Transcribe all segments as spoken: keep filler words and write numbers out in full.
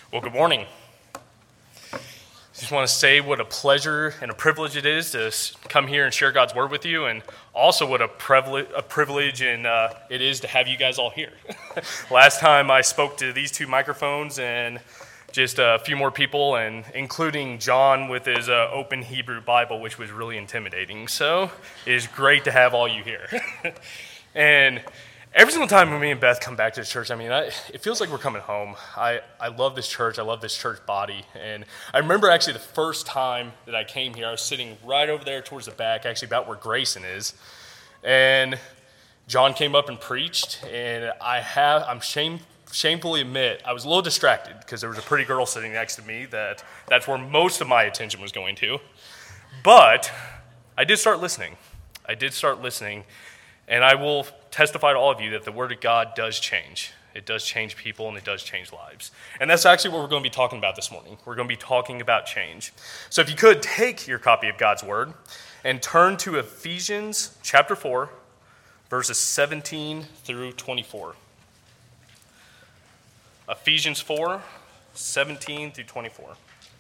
Well, good morning. I just want to say what a pleasure and a privilege it is to come here and share God's Word with you, and also what a privilege, a privilege and uh, it is to have you guys all here. Last time I spoke to these two microphones and just a few more people, and including John with his uh, open Hebrew Bible, which was really intimidating. So it is great to have all you here. And every single time when me and Beth come back to the church, I mean, I, it feels like we're coming home. I, I love this church. I love this church body. And I remember actually the first time that I came here, I was sitting right over there towards the back, actually about where Grayson is. And John came up and preached, and I have, I'm shame, shamefully admit, I was a little distracted because there was a pretty girl sitting next to me that that's where most of my attention was going to. But I did start listening. I did start listening. And I will testify to all of you that the Word of God does change. It does change people, and it does change lives. And that's actually what we're going to be talking about this morning. We're going to be talking about change. So if you could, take your copy of God's Word and turn to Ephesians chapter four, verses seventeen through twenty-four. Ephesians four, seventeen through twenty-four.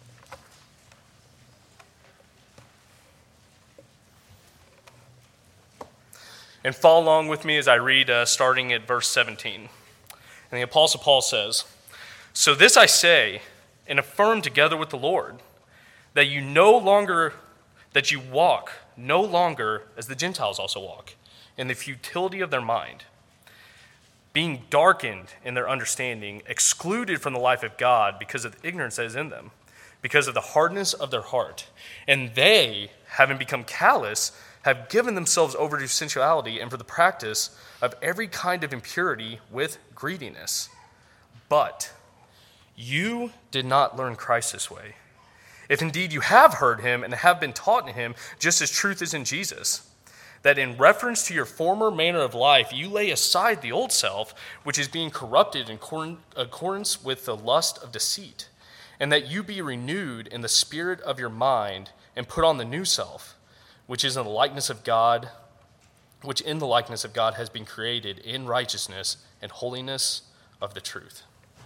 And follow along with me as I read, uh, starting at verse seventeen. And the Apostle Paul says, "So this I say, and affirm together with the Lord, that you no longer, that you walk no longer as the Gentiles also walk, in the futility of their mind, being darkened in their understanding, excluded from the life of God because of the ignorance that is in them, because of the hardness of their heart. And they, having become callous, have given themselves over to sensuality and for the practice of every kind of impurity with greediness. But you did not learn Christ this way. If indeed you have heard him and have been taught in him, just as truth is in Jesus, that in reference to your former manner of life, you lay aside the old self, which is being corrupted in accordance with the lust of deceit, and that you be renewed in the spirit of your mind and put on the new self, which is in the likeness of God, which in the likeness of God has been created in righteousness and holiness of the truth."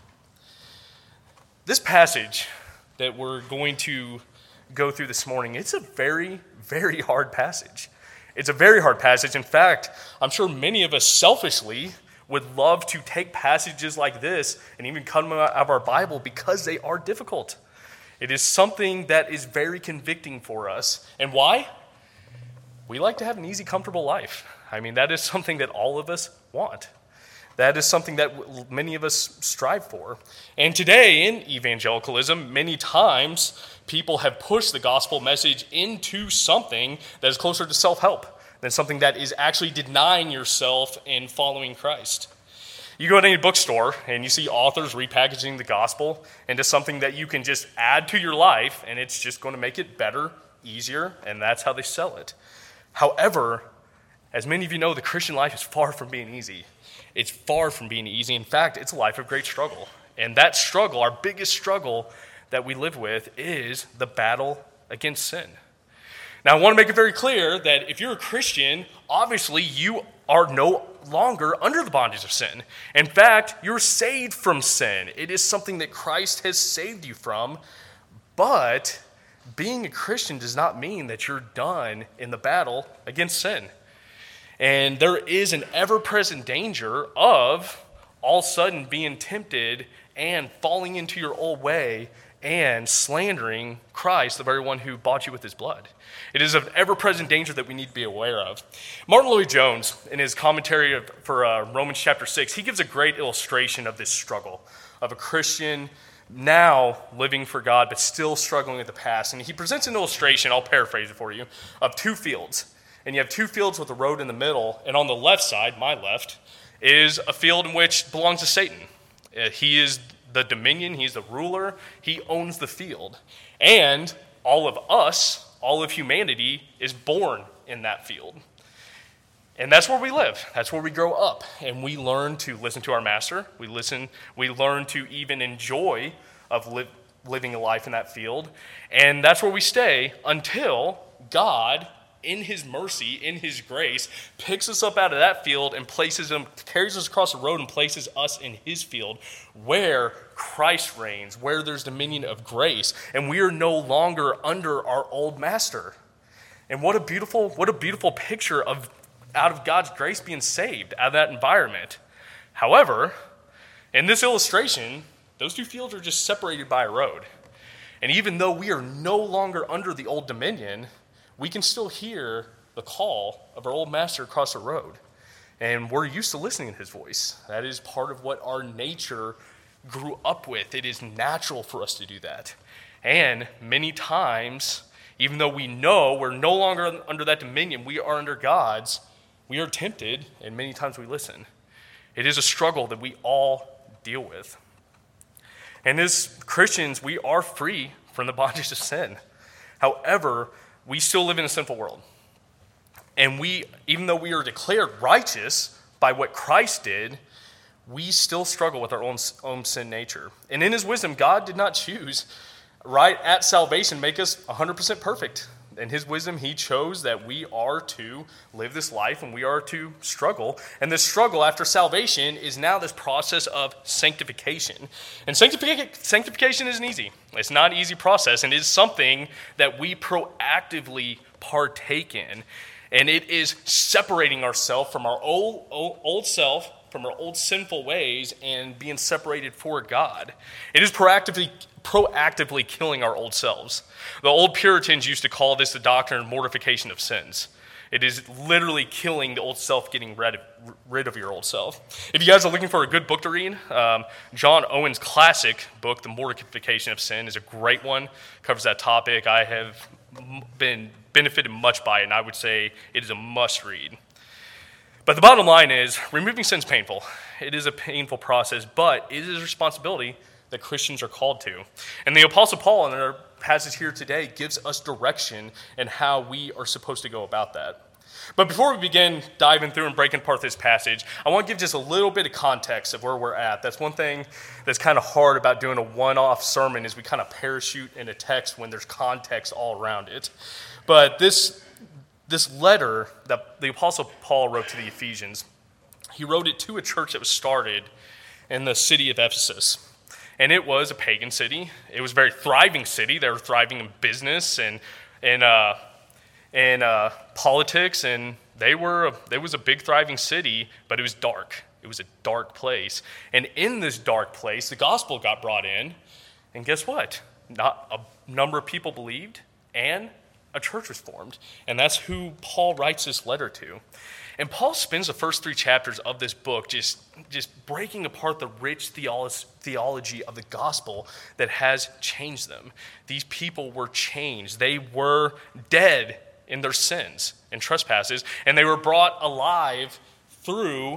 This passage that we're going to go through this morning, it's a very, very hard passage. It's a very hard passage. In fact, I'm sure many of us selfishly would love to take passages like this and even cut them out of our Bible because they are difficult. It is something that is very convicting for us. And why? We like to have an easy, comfortable life. I mean, that is something that all of us want. That is something that many of us strive for. And today in evangelicalism, many times people have pushed the gospel message into something that is closer to self-help than something that is actually denying yourself and following Christ. You go to any bookstore and you see authors repackaging the gospel into something that you can just add to your life, and it's just going to make it better, easier, and that's how they sell it. However, as many of you know, the Christian life is far from being easy. It's far from being easy. In fact, it's a life of great struggle. And that struggle, our biggest struggle that we live with, is the battle against sin. Now, I want to make it very clear that if you're a Christian, obviously you are no longer under the bondage of sin. In fact, you're saved from sin. It is something that Christ has saved you from, but being a Christian does not mean that you're done in the battle against sin. And there is an ever-present danger of all of a sudden being tempted and falling into your old way and slandering Christ, the very one who bought you with his blood. It is an ever-present danger that we need to be aware of. Martin Lloyd-Jones, in his commentary of, for uh, Romans chapter six, he gives a great illustration of this struggle of a Christian now living for God, but still struggling with the past. And he presents an illustration, I'll paraphrase it for you, of two fields. And you have two fields with a road in the middle, and on the left side, my left, is a field in which belongs to Satan. Uh, he is the dominion, he's the ruler, he owns the field. And all of us, all of humanity, is born in that field. And that's where we live. That's where we grow up. And we learn to listen to our master. We listen, we learn to even enjoy of li- living a life in that field. And that's where we stay until God in his mercy, in his grace, picks us up out of that field and places him, carries us across the road and places us in his field where Christ reigns, where there's dominion of grace, and we are no longer under our old master. And what a beautiful, what a beautiful picture of out of God's grace being saved out of that environment. However, in this illustration, those two fields are just separated by a road. And even though we are no longer under the old dominion, we can still hear the call of our old master across the road. And we're used to listening to his voice. That is part of what our nature grew up with. It is natural for us to do that. And many times, even though we know we're no longer under that dominion, we are under God's, we are tempted, and many times we listen. It is a struggle that we all deal with. And as Christians, we are free from the bondage of sin. However, we still live in a sinful world. And we, even though we are declared righteous by what Christ did, we still struggle with our own, own sin nature. And in his wisdom, God did not choose right at salvation make us one hundred percent perfect. In his wisdom, he chose that we are to live this life and we are to struggle. And this struggle after salvation is now this process of sanctification. And sanctific- sanctification isn't easy. It's not an easy process, and it is something that we proactively partake in. And it is separating ourselves from our old, old, old self, from our old sinful ways, and being separated for God. It is proactively proactively killing our old selves. The old Puritans used to call this the doctrine of mortification of sins. It is literally killing the old self, getting rid of, rid of your old self. If you guys are looking for a good book to read, um, John Owen's classic book, The Mortification of Sin, is a great one. Covers that topic. I have been benefited much by it, and I would say it is a must read. But the bottom line is, removing sin is painful. It is a painful process, but it is a responsibility that Christians are called to. And the Apostle Paul in our passage here today gives us direction in how we are supposed to go about that. But before we begin diving through and breaking apart this passage, I want to give just a little bit of context of where we're at. That's one thing that's kind of hard about doing a one-off sermon is we kind of parachute in a text when there's context all around it. But this, this letter that the Apostle Paul wrote to the Ephesians, he wrote it to a church that was started in the city of Ephesus. And it was a pagan city. It was a very thriving city. They were thriving in business and and uh, and uh, politics, and they were a, it was a big thriving city, but it was dark. It was a dark place. And in this dark place, the gospel got brought in, and guess what? Not a number of people believed, and a church was formed. And that's who Paul writes this letter to. And Paul spends the first three chapters of this book just, just breaking apart the rich theology of the gospel that has changed them. These people were changed. They were dead in their sins and trespasses, and they were brought alive through,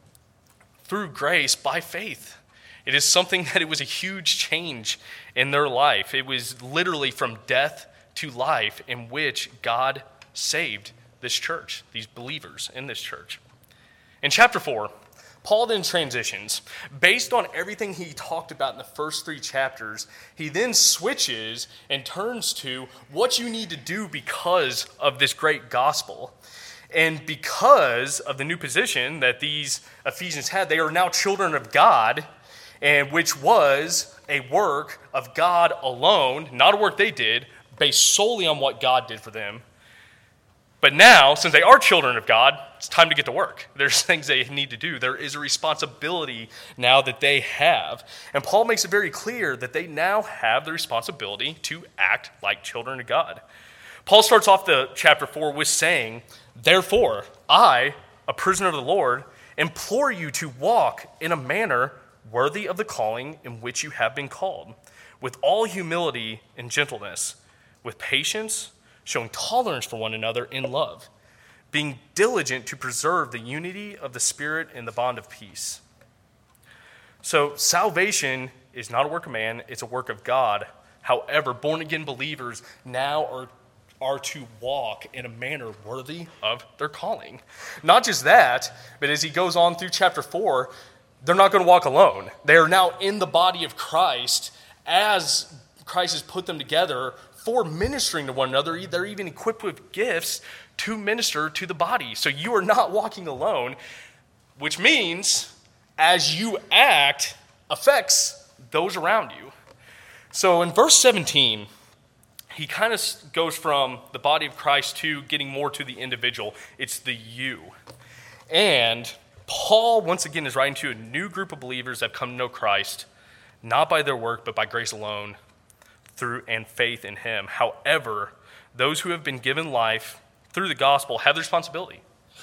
through grace by faith. It is something that it was a huge change in their life. It was literally from death to life in which God saved this church, these believers in this church. In chapter four, Paul then transitions. Based on everything he talked about in the first three chapters, he then switches and turns to what you need to do because of this great gospel. And because of the new position that these Ephesians had, they are now children of God, and which was a work of God alone, not a work they did, based solely on what God did for them. But now, since they are children of God, it's time to get to work. There's things they need to do. There is a responsibility now that they have. And Paul makes it very clear that they now have the responsibility to act like children of God. Paul starts off the chapter four with saying, "Therefore, I, a prisoner of the Lord, implore you to walk in a manner worthy of the calling in which you have been called, with all humility and gentleness, with patience, showing tolerance for one another in love, being diligent to preserve the unity of the Spirit in the bond of peace." So salvation is not a work of man, it's a work of God. However, born-again believers now are, are to walk in a manner worthy of their calling. Not just that, but as he goes on through chapter four, they're not going to walk alone. They are now in the body of Christ as Christ has put them together for ministering to one another. They're even equipped with gifts to minister to the body. So you are not walking alone, which means as you act affects those around you. So in verse seventeen, he kind of goes from the body of Christ to getting more to the individual. It's the you. And Paul, once again, is writing to a new group of believers that have come to know Christ, not by their work, but by grace alone, through and faith in him. However, those who have been given life through the gospel have the responsibility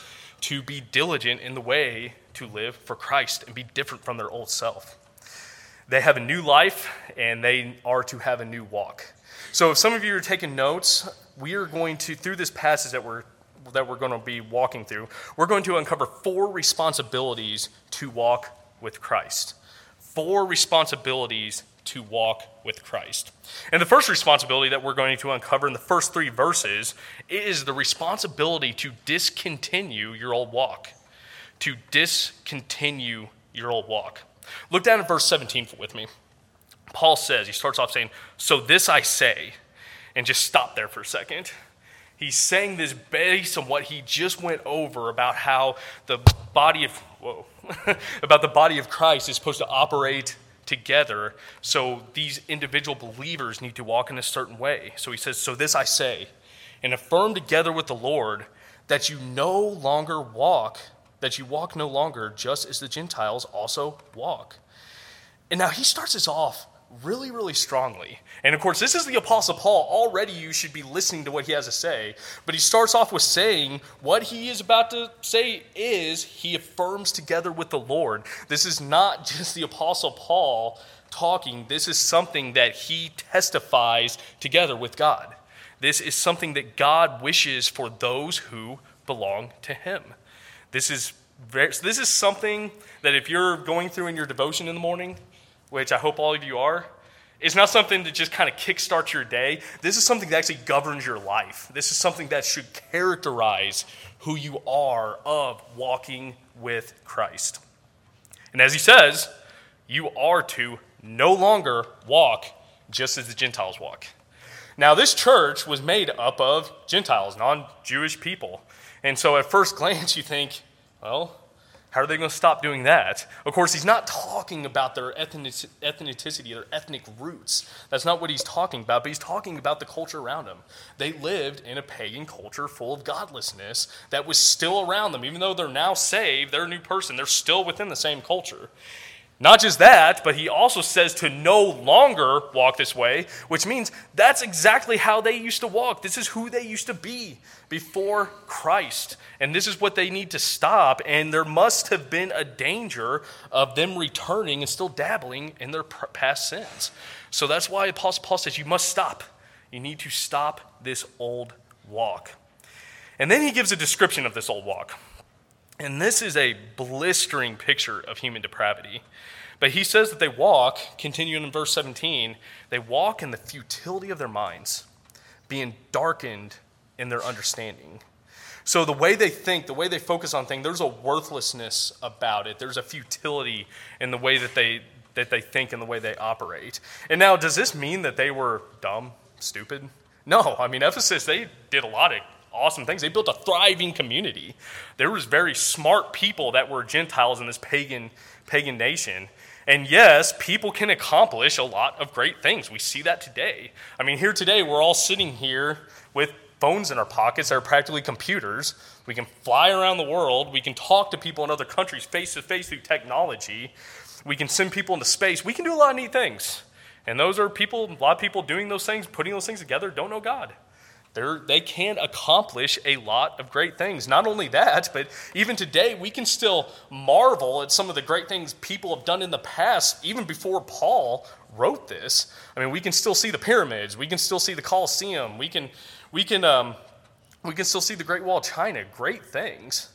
to be diligent in the way to live for Christ and be different from their old self. They have a new life, and they are to have a new walk. So if some of you are taking notes, we are going to, through this passage that we're that we're going to be walking through, we're going to uncover four responsibilities to walk with Christ. Four responsibilities to walk with Christ. And the first responsibility that we're going to uncover in the first three verses is the responsibility to discontinue your old walk. To discontinue your old walk. Look down at verse seventeen with me. Paul says, he starts off saying, so this I say, and just stop there for a second. He's saying this based on what he just went over about how the body of, whoa, about the body of Christ is supposed to operate together. So these individual believers need to walk in a certain way. So he says, so this I say, and affirm together with the Lord that you no longer walk, that you walk no longer just as the Gentiles also walk. And now he starts this off really, really strongly. And of course, this is the Apostle Paul. Already you should be listening to what he has to say. But he starts off with saying what he is about to say is he affirms together with the Lord. This is not just the Apostle Paul talking. This is something that he testifies together with God. This is something that God wishes for those who belong to him. This is very, this is something that if you're going through in your devotion in the morning, which I hope all of you are, it's not something to just kind of kickstart your day. This is something that actually governs your life. This is something that should characterize who you are of walking with Christ. And as he says, you are to no longer walk just as the Gentiles walk. Now, this church was made up of Gentiles, non-Jewish people. And so at first glance, you think, well, how are they going to stop doing that? Of course, he's not talking about their ethnicity, their ethnic roots. That's not what he's talking about, but he's talking about the culture around them. They lived in a pagan culture full of godlessness that was still around them. Even though they're now saved, they're a new person, they're still within the same culture. Not just that, but he also says to no longer walk this way, which means that's exactly how they used to walk. This is who they used to be before Christ. And this is what they need to stop. And there must have been a danger of them returning and still dabbling in their past sins. So that's why Apostle Paul says you must stop. You need to stop this old walk. And then he gives a description of this old walk. And this is a blistering picture of human depravity. But he says that they walk, continuing in verse seventeen, they walk in the futility of their minds, being darkened in their understanding. So the way they think, the way they focus on things, there's a worthlessness about it. There's a futility in the way that they that they think and the way they operate. And now, does this mean that they were dumb, stupid? No. I mean, Ephesus, they did a lot of awesome things. They built a thriving community. There was very smart people that were Gentiles in this pagan pagan nation. And yes, people can accomplish a lot of great things. We see that today. I mean, here today, we're all sitting here with phones in our pockets that are practically computers. We can fly around the world. We can talk to people in other countries face-to-face through technology. We can send people into space. We can do a lot of neat things. And those are people, a lot of people doing those things, putting those things together, don't know God. They're, they can accomplish a lot of great things. Not only that, but even today, we can still marvel at some of the great things people have done in the past, even before Paul wrote this. I mean, we can still see the pyramids. We can still see the Colosseum. We can, we can, um, we can still see the Great Wall of China. Great things.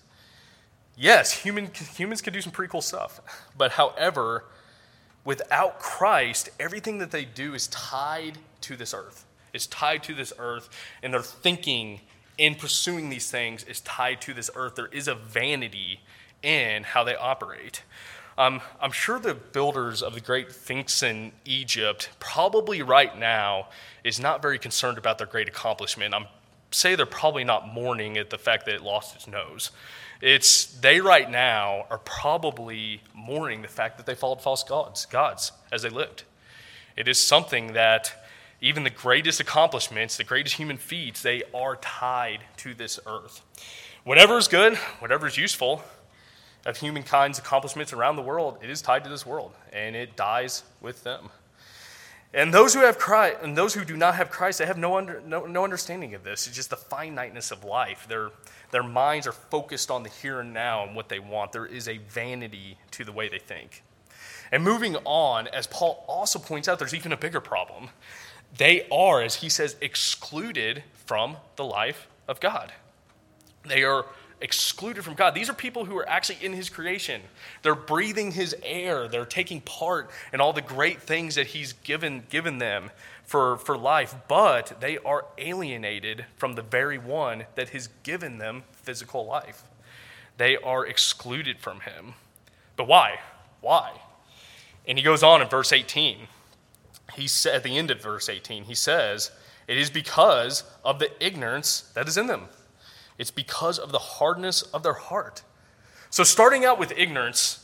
Yes, human, humans can do some pretty cool stuff. But however, without Christ, everything that they do is tied to this earth. Is tied to this earth, and their thinking in pursuing these things is tied to this earth. There is a vanity in how they operate. Um, I'm sure the builders of the great Sphinx in Egypt probably right now is not very concerned about their great accomplishment. I'm say they're probably not mourning at the fact that it lost its nose. It's they right now are probably mourning the fact that they followed false gods, gods as they lived. It is something that even the greatest accomplishments, the greatest human feats, they are tied to this earth. Whatever is good, whatever is useful of humankind's accomplishments around the world, it is tied to this world, and it dies with them. And those who have Christ, and those who do not have Christ, they have no, under, no no understanding of this. It's just the finiteness of life. Their their minds are focused on the here and now and what they want. There is a vanity to the way they think. And moving on, as Paul also points out, there's even a bigger problem. They are, as he says, excluded from the life of God. They are excluded from God. These are people who are actually in his creation. They're breathing his air. They're taking part in all the great things that he's given given them for, for life, but they are alienated from the very one that has given them physical life. They are excluded from him. But why? Why? And he goes on in verse eighteen. He said at the end of verse eighteen, he says, "It is because of the ignorance that is in them. It's because of the hardness of their heart." So starting out with ignorance,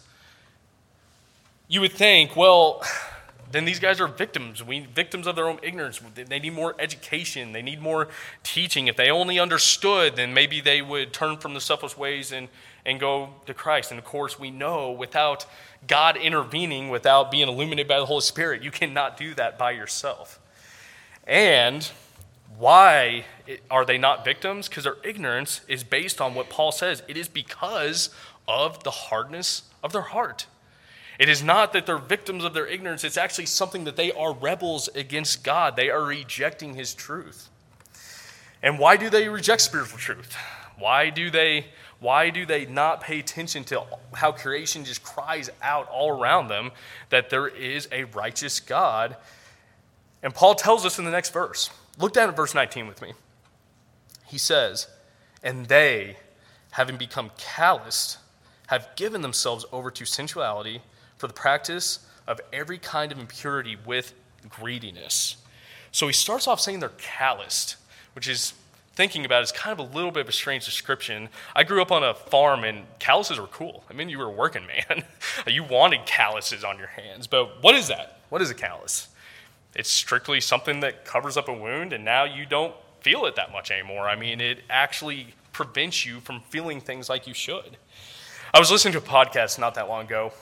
you would think, well, then these guys are victims. We victims of their own ignorance. They need more education. They need more teaching. If they only understood, then maybe they would turn from the selfish ways and, and go to Christ. And of course, we know without God intervening, without being illuminated by the Holy Spirit, you cannot do that by yourself. And why are they not victims? Because their ignorance is based on what Paul says. It is because of the hardness of their heart. It is not that they're victims of their ignorance. It's actually something that they are rebels against God. They are rejecting his truth. And why do they reject spiritual truth? Why do they, why do they not pay attention to how creation just cries out all around them that there is a righteous God? And Paul tells us in the next verse. Look down at verse nineteen with me. He says, "And they, having become calloused, have given themselves over to sensuality for the practice of every kind of impurity with greediness." So he starts off saying they're calloused, which is, thinking about it, is kind of a little bit of a strange description. I grew up on a farm, and calluses were cool. I mean, you were a working man. You wanted calluses on your hands. But what is that? What is a callus? It's strictly something that covers up a wound, and now you don't feel it that much anymore. I mean, it actually prevents you from feeling things like you should. I was listening to a podcast not that long ago,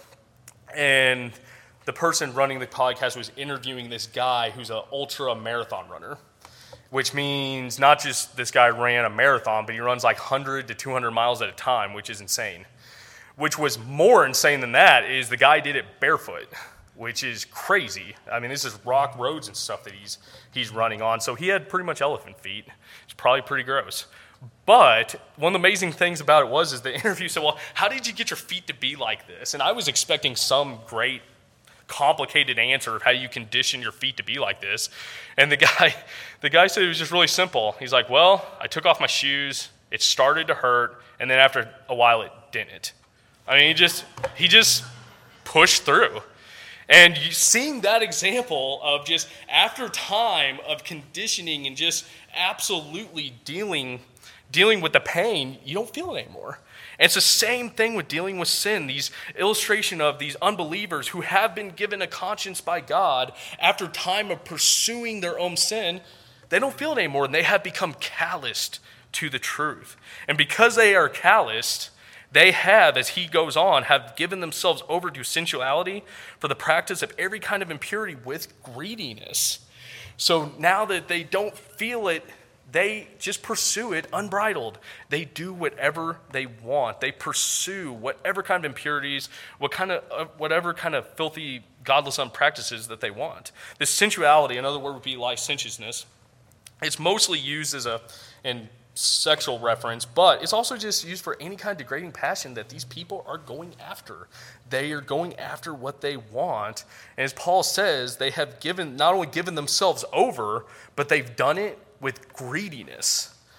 and the person running the podcast was interviewing this guy who's an ultra marathon runner, which means not just this guy ran a marathon, but he runs like one hundred to two hundred miles at a time, which is insane. Which was more insane than that is the guy did it barefoot, which is crazy. I mean, this is rock roads and stuff that he's he's running on. So he had pretty much elephant feet. It's probably pretty gross. But one of the amazing things about it was is the interview said, well, how did you get your feet to be like this? And I was expecting some great complicated answer of how you condition your feet to be like this. And the guy, the guy said it was just really simple. He's like, well, I took off my shoes. It started to hurt. And then after a while, it didn't. I mean, he just, he just pushed through. And you seeing that example of just after time of conditioning and just absolutely dealing dealing with the pain, you don't feel it anymore. And it's the same thing with dealing with sin. These illustration of these unbelievers who have been given a conscience by God after time of pursuing their own sin, they don't feel it anymore, and they have become calloused to the truth. And because they are calloused, they have, as he goes on, have given themselves over to sensuality for the practice of every kind of impurity with greediness. So now that they don't feel it, they just pursue it unbridled. They do whatever they want. They pursue whatever kind of impurities, what kind of, uh, whatever kind of filthy, godless practices that they want. This sensuality, another word would be licentiousness. It's mostly used as a in sexual reference, but it's also just used for any kind of degrading passion that these people are going after. They are going after what they want. And as Paul says, they have given not only given themselves over, but they've done it with greediness.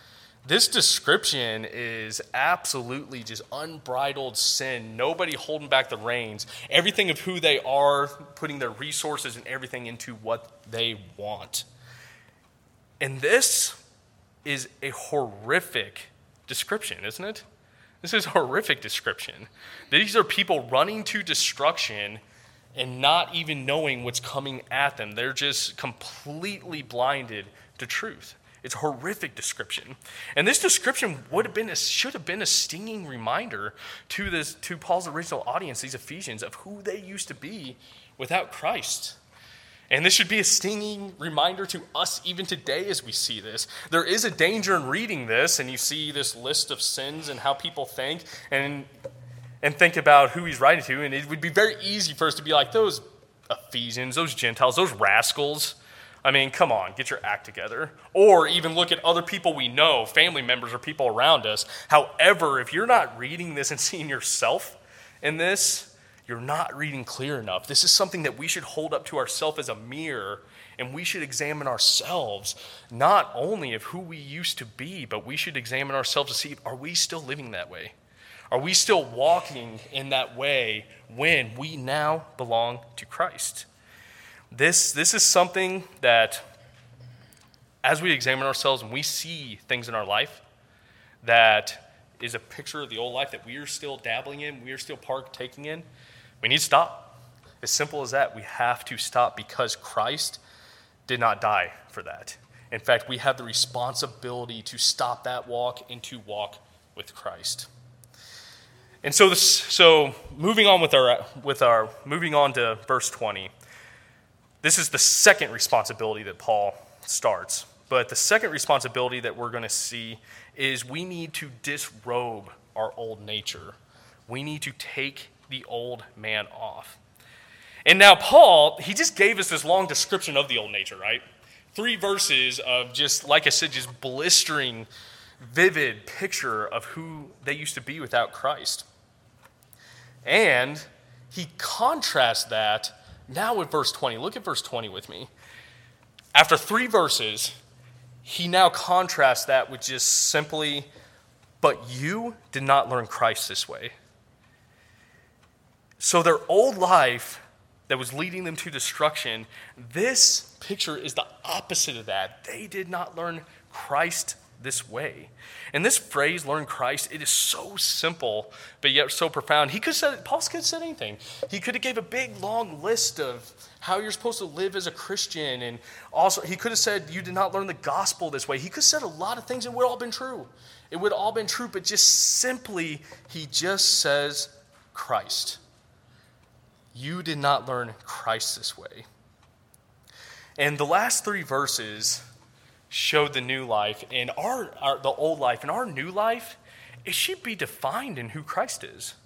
This description is absolutely just unbridled sin. Nobody holding back the reins. Everything of who they are, putting their resources and everything into what they want. And this is a horrific description, isn't it? This is a horrific description. These are people running to destruction and not even knowing what's coming at them. They're just completely blinded to truth. It's a horrific description. And this description would have been a, should have been a stinging reminder to this to Paul's original audience, these Ephesians, of who they used to be without Christ. And this should be a stinging reminder to us even today as we see this. There is a danger in reading this, and you see this list of sins and how people think, and and think about who he's writing to, and it would be very easy for us to be like, those Ephesians, those Gentiles, those rascals. I mean, come on, get your act together. Or even look at other people we know, family members or people around us. However, if you're not reading this and seeing yourself in this, you're not reading clear enough. This is something that we should hold up to ourselves as a mirror, and we should examine ourselves, not only of who we used to be, but we should examine ourselves to see, are we still living that way? Are we still walking in that way when we now belong to Christ? This, this is something that, as we examine ourselves and we see things in our life that is a picture of the old life that we are still dabbling in, we are still partaking in, we need to stop. As simple as that, we have to stop because Christ did not die for that. In fact, we have the responsibility to stop that walk and to walk with Christ. And so, this, so moving on with our with our moving on to verse twenty. This is the second responsibility that Paul starts. But the second responsibility that we're going to see is we need to disrobe our old nature. We need to take the old man off. And now Paul, he just gave us this long description of the old nature, right? Three verses of just, like I said, just blistering, vivid picture of who they used to be without Christ. And he contrasts that now with verse twenty. Look at verse twenty with me. After three verses, he now contrasts that with just simply, but you did not learn Christ this way. So their old life that was leading them to destruction, this picture is the opposite of that. They did not learn Christ this way. And this phrase, learn Christ, it is so simple, but yet so profound. He could have said, Paul could have said anything. He could have gave a big, long list of how you're supposed to live as a Christian. And also, he could have said, you did not learn the gospel this way. He could have said a lot of things, and it would have all been true. It would have all been true, but just simply, he just says, Christ. You did not learn Christ this way. And the last three verses showed the new life, and our, our the old life, and our new life, it should be defined in who Christ is.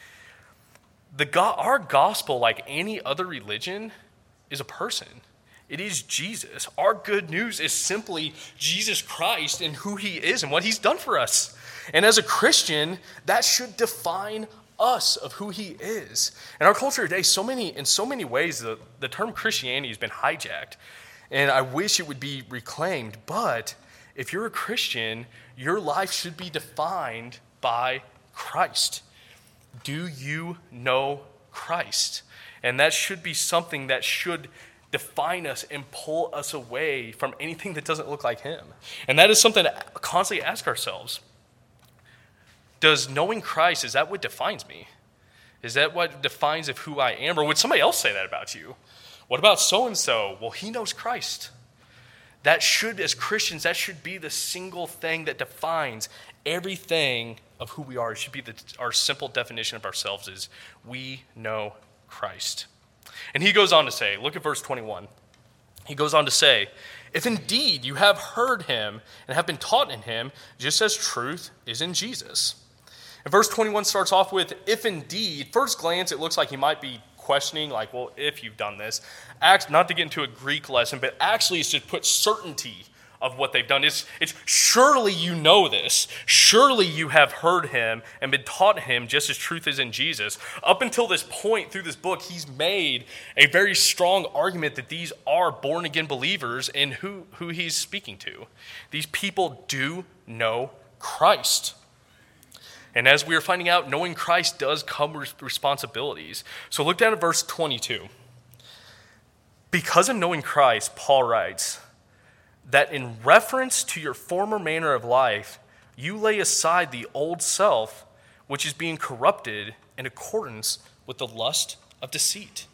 The go- our gospel, like any other religion, is a person. It is Jesus. Our good news is simply Jesus Christ and who he is and what he's done for us. And as a Christian, that should define us of who he is. In our culture today, so many in so many ways, the, the term Christianity has been hijacked. And I wish it would be reclaimed, but if you're a Christian, your life should be defined by Christ. Do you know Christ? And that should be something that should define us and pull us away from anything that doesn't look like him. And that is something to constantly ask ourselves. Does knowing Christ, is that what defines me? Is that what defines of who I am? Or would somebody else say that about you? What about so-and-so? Well, he knows Christ. That should, as Christians, that should be the single thing that defines everything of who we are. It should be the, our simple definition of ourselves is we know Christ. And he goes on to say, look at verse twenty-one. He goes on to say, if indeed you have heard him and have been taught in him, just as truth is in Jesus. And verse twenty-one starts off with, if indeed, first glance it looks like he might be questioning, like, well, if you've done this, act, not to get into a Greek lesson, but actually it's to put certainty of what they've done. It's, it's surely you know this. Surely you have heard him and been taught him just as truth is in Jesus. Up until this point through this book, he's made a very strong argument that these are born-again believers in who, who he's speaking to. These people do know Christ. And as we are finding out, knowing Christ does come with responsibilities. So look down at verse twenty-two. Because of knowing Christ, Paul writes, that in reference to your former manner of life, you lay aside the old self, which is being corrupted in accordance with the lust of deceit.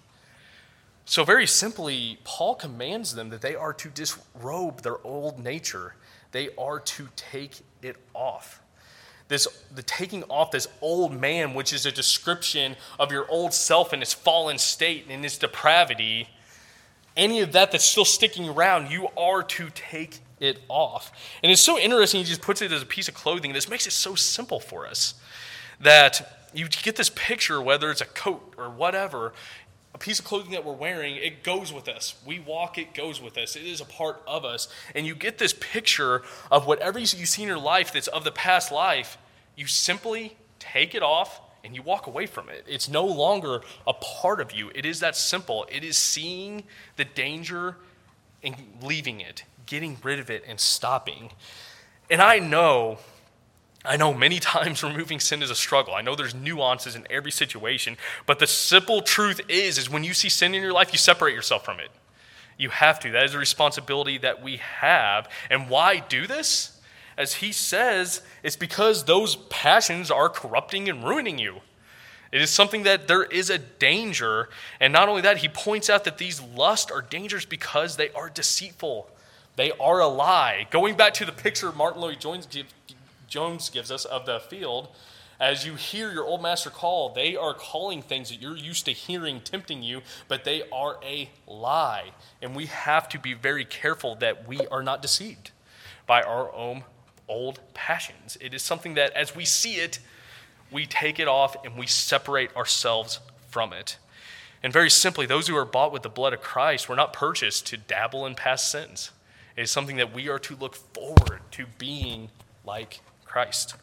So very simply, Paul commands them that they are to disrobe their old nature. They are to take it off. This, the taking off this old man, which is a description of your old self in its fallen state and its depravity, any of that that's still sticking around, you are to take it off. And it's so interesting, he just puts it as a piece of clothing. This makes it so simple for us that you get this picture, whether it's a coat or whatever, a piece of clothing that we're wearing, it goes with us. We walk, it goes with us. It is a part of us. And you get this picture of whatever you see in your life that's of the past life, you simply take it off and you walk away from it. It's no longer a part of you. It is that simple. It is seeing the danger and leaving it, getting rid of it and stopping. And I know, I know many times removing sin is a struggle. I know there's nuances in every situation, but the simple truth is, is when you see sin in your life, you separate yourself from it. You have to. That is a responsibility that we have. And why do this? As he says, it's because those passions are corrupting and ruining you. It is something that there is a danger. And not only that, he points out that these lusts are dangerous because they are deceitful. They are a lie. Going back to the picture Martin Lloyd-Jones give, Jones gives us of the field, as you hear your old master call, they are calling things that you're used to hearing, tempting you, but they are a lie. And we have to be very careful that we are not deceived by our own old passions. It is something that as we see it, we take it off and we separate ourselves from it. And very simply, those who are bought with the blood of Christ were not purchased to dabble in past sins. It is something that we are to look forward to being like Christ.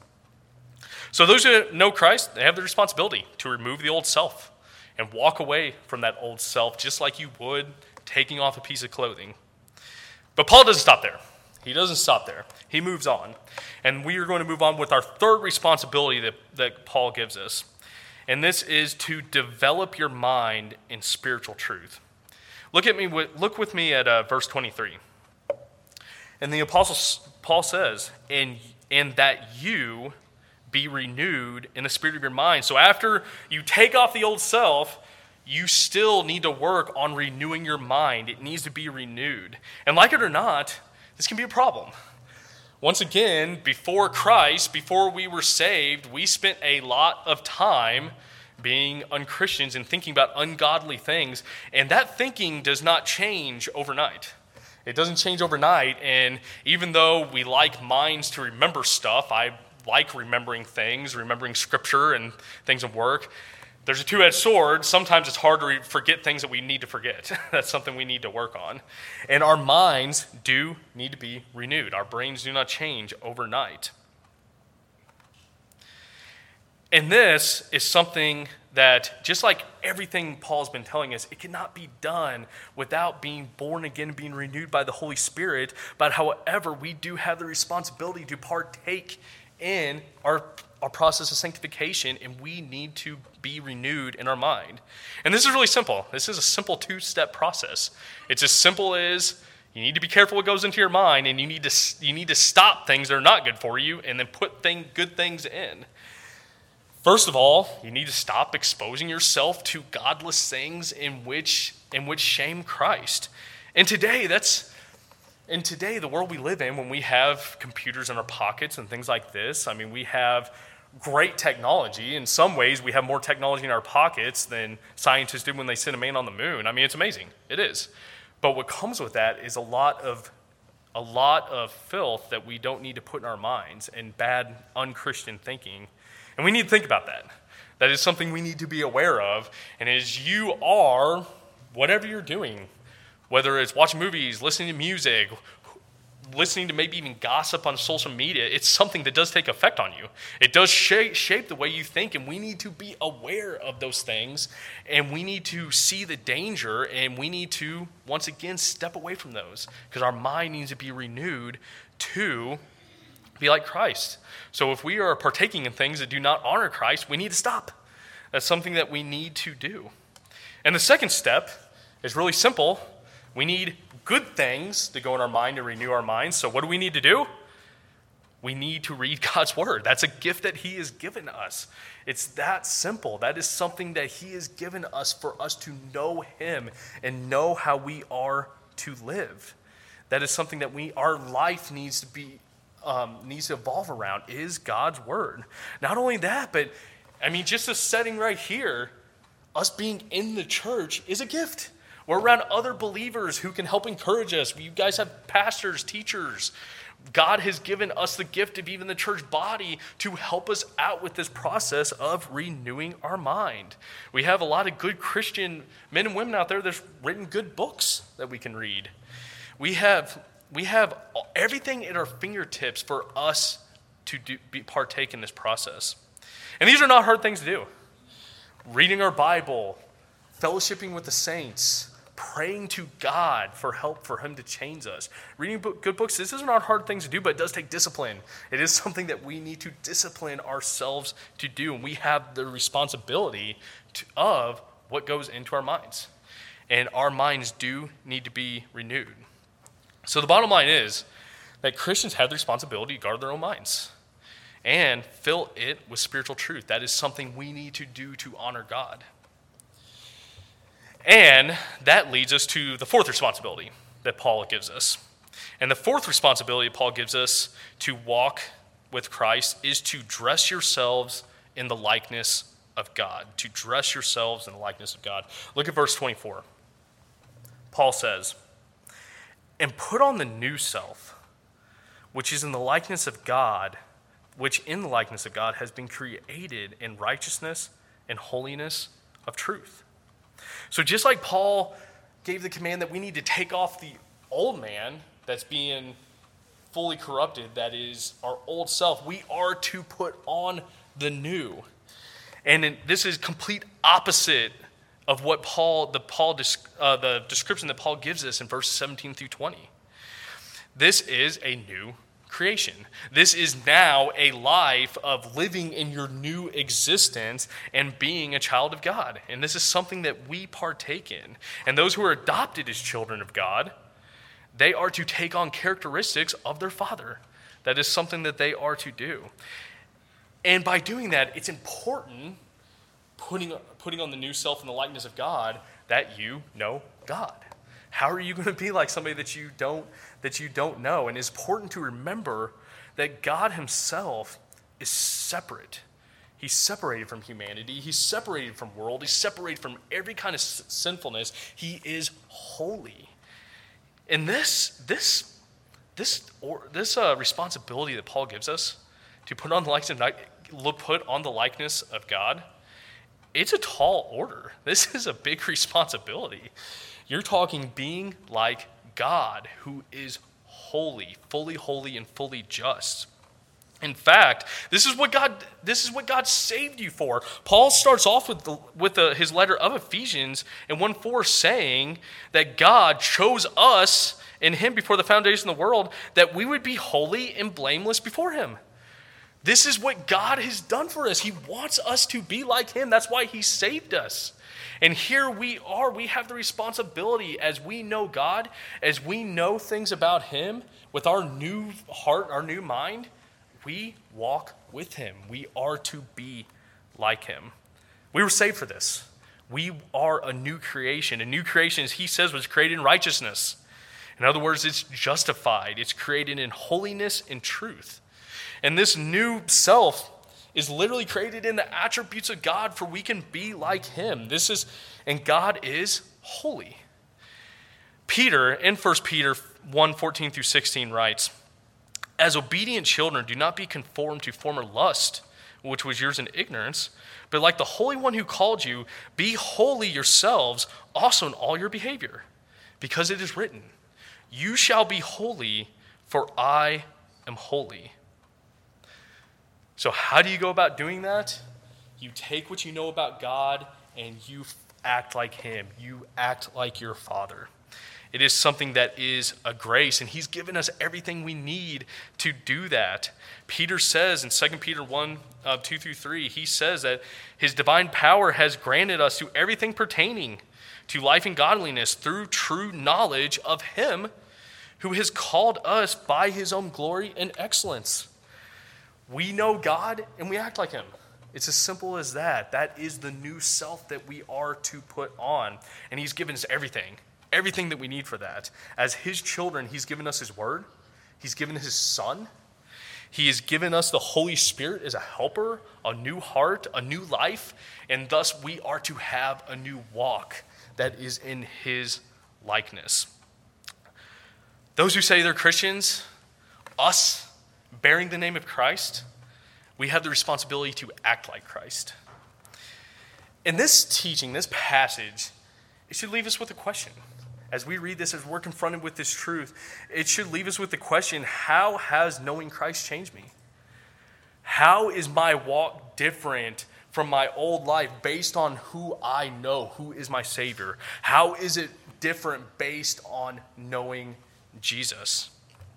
So those who know Christ, they have the responsibility to remove the old self and walk away from that old self just like you would taking off a piece of clothing. But Paul doesn't stop there. He doesn't stop there. He moves on. And we are going to move on with our third responsibility that, that Paul gives us. And this is to develop your mind in spiritual truth. Look at me. Look with me at uh, verse twenty-three. And the apostle Paul says, and, and that you be renewed in the spirit of your mind. So after you take off the old self, you still need to work on renewing your mind. It needs to be renewed. And like it or not, this can be a problem. Once again, before Christ, before we were saved, we spent a lot of time being unchristians and thinking about ungodly things. And that thinking does not change overnight. It doesn't change overnight. And even though we like minds to remember stuff, I like remembering things, remembering scripture and things of work. There's a two-edged sword. Sometimes it's hard to re- forget things that we need to forget. That's something we need to work on. And our minds do need to be renewed. Our brains do not change overnight. And this is something that, just like everything Paul's been telling us, it cannot be done without being born again and being renewed by the Holy Spirit. But however, we do have the responsibility to partake in our our process of sanctification, and we need to be renewed in our mind. And this is really simple. This is a simple two-step process. It's as simple as you need to be careful what goes into your mind, and you need to you need to stop things that are not good for you, and then put thing, good things in. First of all, you need to stop exposing yourself to godless things in which in which shame Christ. And today, that's And today, the world we live in, when we have computers in our pockets and things like this, I mean, we have great technology. In some ways, we have more technology in our pockets than scientists did when they sent a man on the moon. I mean, it's amazing. It is. But what comes with that is a lot of a lot of filth that we don't need to put in our minds and bad, unchristian thinking. And we need to think about that. That is something we need to be aware of. And as you are, whatever you're doing, whether it's watching movies, listening to music, listening to maybe even gossip on social media, it's something that does take effect on you. It does shape, shape the way you think, and we need to be aware of those things, and we need to see the danger, and we need to, once again, step away from those, because our mind needs to be renewed to be like Christ. So if we are partaking in things that do not honor Christ, we need to stop. That's something that we need to do. And the second step is really simple. We need good things to go in our mind and renew our minds. So what do we need to do? We need to read God's word. That's a gift that he has given us. It's that simple. That is something that he has given us for us to know him and know how we are to live. That is something that we our life needs to be um, needs to evolve around, is God's word. Not only that, but I mean, just the setting right here, us being in the church is a gift. We're around other believers who can help encourage us. You guys have pastors, teachers. God has given us the gift of even the church body to help us out with this process of renewing our mind. We have a lot of good Christian men and women out there that's written good books that we can read. We have we have everything at our fingertips for us to do, be, partake in this process. And these are not hard things to do. Reading our Bible, fellowshipping with the saints, praying to God for help for him to change us. Reading book, good books, this is not hard things to do, but it does take discipline. It is something that we need to discipline ourselves to do, and we have the responsibility to, of what goes into our minds. And our minds do need to be renewed. So the bottom line is that Christians have the responsibility to guard their own minds and fill it with spiritual truth. That is something we need to do to honor God. And that leads us to the fourth responsibility that Paul gives us. And the fourth responsibility Paul gives us to walk with Christ is to dress yourselves in the likeness of God. To dress yourselves in the likeness of God. Look at verse twenty-four. Paul says, "And put on the new self, which is in the likeness of God, which in the likeness of God has been created in righteousness and holiness of truth." So just like Paul gave the command that we need to take off the old man that's being fully corrupted, that is our old self, we are to put on the new. And this is complete opposite of what Paul, the Paul, uh, the description that Paul gives us in verses seventeen through twenty. This is a new creation. This is now a life of living in your new existence and being a child of God. And this is something that we partake in. And those who are adopted as children of God, they are to take on characteristics of their Father. That is something that they are to do. And by doing that, it's important, putting, putting on the new self in the likeness of God, that you know God. How are you going to be like somebody that you don't that you don't know? And it's important to remember that God himself is separate. He's separated from humanity. He's separated from world. He's separated from every kind of sinfulness. He is holy. And this this this or this uh, responsibility that Paul gives us to put on the likeness of put on the likeness of God, it's a tall order. This is a big responsibility. You're talking being like God, who is holy, fully holy and fully just. In fact, this is what God this is what God saved you for. Paul starts off with the, with the, his letter of Ephesians in one four saying that God chose us in him before the foundation of the world, that we would be holy and blameless before him. This is what God has done for us. He wants us to be like him. That's why he saved us. And here we are, we have the responsibility as we know God, as we know things about him, with our new heart, our new mind, we walk with him. We are to be like him. We were saved for this. We are a new creation. A new creation, as he says, was created in righteousness. In other words, it's justified. It's created in holiness and truth. And this new self is literally created in the attributes of God, for we can be like him. This is, and God is holy. Peter, in First Peter one, fourteen through sixteen writes, "As obedient children, do not be conformed to former lust, which was yours in ignorance, but like the Holy One who called you, be holy yourselves also in all your behavior. Because it is written, you shall be holy, for I am holy. So how do you go about doing that? You take what you know about God and you act like him. You act like your Father. It is something that is a grace, and he's given us everything we need to do that. Peter says in Second Peter one, uh, two through three, he says that his divine power has granted us to everything pertaining to life and godliness through true knowledge of him who has called us by his own glory and excellence. We know God and we act like him. It's as simple as that. That is the new self that we are to put on. And he's given us everything, everything that we need for that. As his children, he's given us his word. He's given his son. He has given us the Holy Spirit as a helper, a new heart, a new life. And thus we are to have a new walk that is in his likeness. Those who say they're Christians, us bearing the name of Christ, we have the responsibility to act like Christ. In this teaching, this passage, it should leave us with a question. As we read this, as we're confronted with this truth, it should leave us with the question, how has knowing Christ changed me? How is my walk different from my old life based on who I know, who is my Savior? How is it different based on knowing Jesus?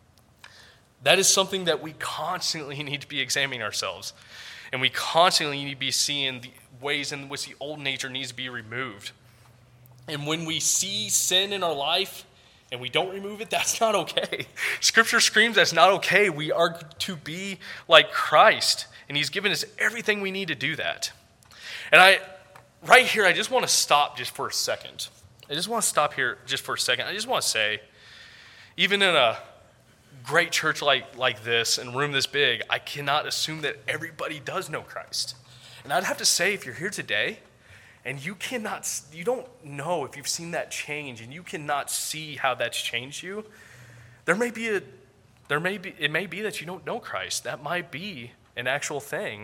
That is something that we constantly need to be examining ourselves. And we constantly need to be seeing the ways in which the old nature needs to be removed. And when we see sin in our life and we don't remove it, that's not okay. Scripture screams that's not okay. We are to be like Christ. And he's given us everything we need to do that. And I, right here, I just want to stop just for a second. I just want to stop here just for a second. I just want to say, even in a great church like, like this and room this big, I cannot assume that everybody does know Christ. And I'd have to say, if you're here today and you cannot, you don't know if you've seen that change and you cannot see how that's changed you, there may be a, there may be, it may be that you don't know Christ. That might be an actual thing.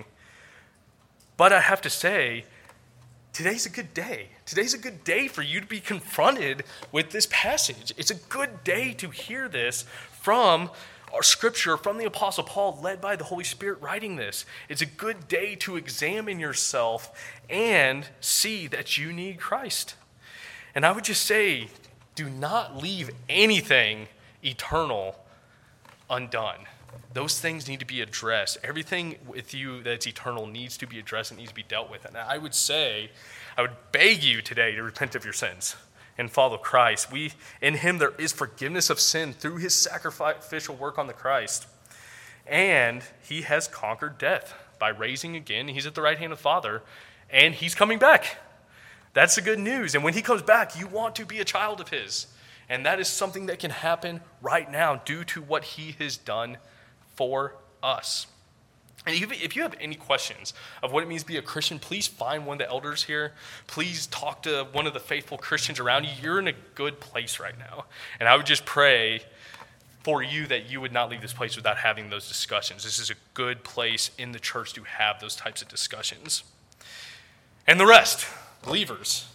But I have to say, today's a good day. Today's a good day for you to be confronted with this passage. It's a good day to hear this from our scripture, from the Apostle Paul, led by the Holy Spirit writing this. It's a good day to examine yourself and see that you need Christ. And I would just say, do not leave anything eternal undone. Those things need to be addressed. Everything with you that's eternal needs to be addressed and needs to be dealt with. And I would say, I would beg you today to repent of your sins and follow Christ. We, in him there is forgiveness of sin through his sacrificial work on the Christ. And he has conquered death by raising again. He's at the right hand of the Father, and he's coming back. That's the good news. And when he comes back, you want to be a child of his. And that is something that can happen right now due to what he has done for us. And if you have any questions of what it means to be a Christian, please find one of the elders here. Please talk to one of the faithful Christians around you. You're in a good place right now. And I would just pray for you that you would not leave this place without having those discussions. This is a good place in the church to have those types of discussions. And the rest, believers.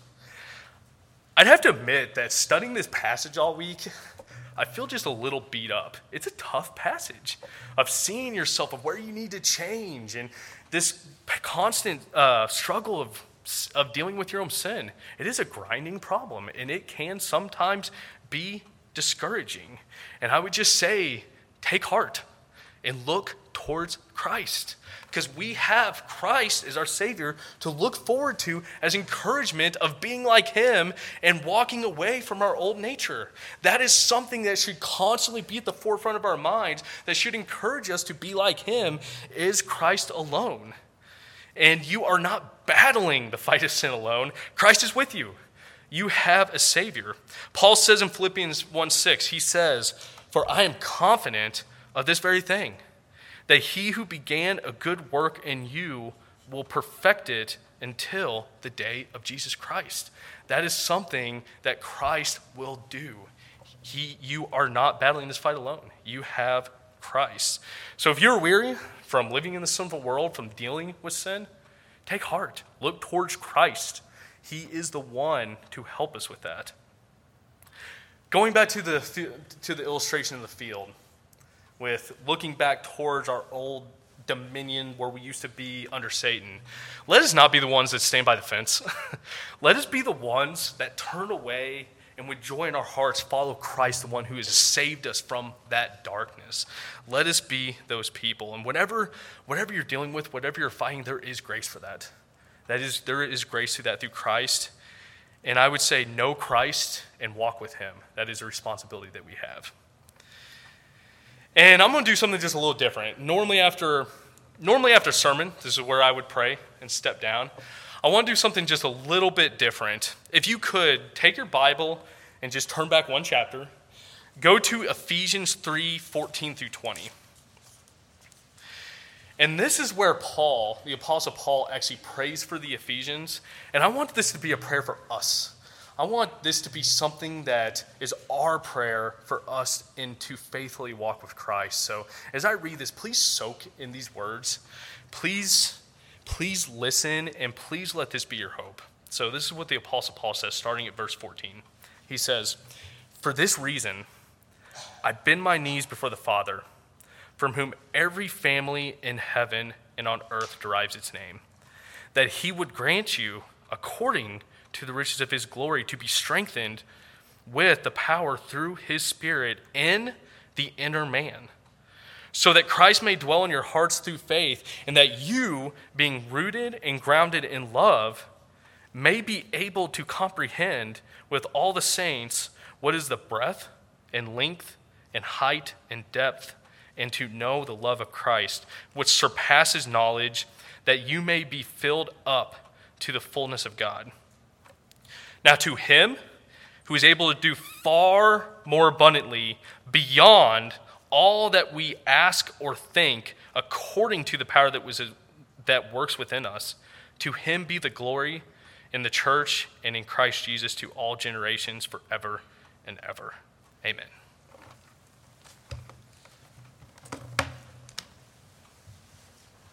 I'd have to admit that studying this passage all week, I feel just a little beat up. It's a tough passage of seeing yourself, of where you need to change, and this constant uh, struggle of, of dealing with your own sin. It is a grinding problem, and it can sometimes be discouraging. And I would just say, take heart and look towards Christ, because we have Christ as our Savior to look forward to as encouragement of being like him and walking away from our old nature. That is something that should constantly be at the forefront of our minds, that should encourage us to be like him, is Christ alone. And you are not battling the fight of sin alone. Christ is with you. You have a Savior. Paul says in Philippians one six, he says, "For I am confident of this very thing, that he who began a good work in you will perfect it until the day of Jesus Christ." That is something that Christ will do. He, you are not battling this fight alone. You have Christ. So if you're weary from living in the sinful world, from dealing with sin, take heart. Look towards Christ. He is the one to help us with that. Going back to the, to the illustration of the field, with looking back towards our old dominion where we used to be under Satan. Let us not be the ones that stand by the fence. Let us be the ones that turn away and with joy in our hearts follow Christ, the one who has saved us from that darkness. Let us be those people. And whatever, whatever you're dealing with, whatever you're fighting, there is grace for that. That is, there is grace through that through Christ. And I would say know Christ and walk with him. That is a responsibility that we have. And I'm going to do something just a little different. Normally after, normally after sermon, this is where I would pray and step down. I want to do something just a little bit different. If you could, take your Bible and just turn back one chapter. Go to Ephesians three, fourteen through twenty. And this is where Paul, the Apostle Paul, actually prays for the Ephesians. And I want this to be a prayer for us. I want this to be something that is our prayer for us in to faithfully walk with Christ. So as I read this, please soak in these words. Please, please listen, and please let this be your hope. So this is what the Apostle Paul says, starting at verse fourteen. He says, "For this reason, I bend my knees before the Father, from whom every family in heaven and on earth derives its name, that he would grant you, according to the riches of his glory, to be strengthened with the power through his Spirit in the inner man, so that Christ may dwell in your hearts through faith, and that you, being rooted and grounded in love, may be able to comprehend with all the saints what is the breadth and length and height and depth, and to know the love of Christ, which surpasses knowledge, that you may be filled up to the fullness of God. Now to him who is able to do far more abundantly beyond all that we ask or think, according to the power that was that works within us, to him be the glory in the church and in Christ Jesus to all generations forever and ever. Amen."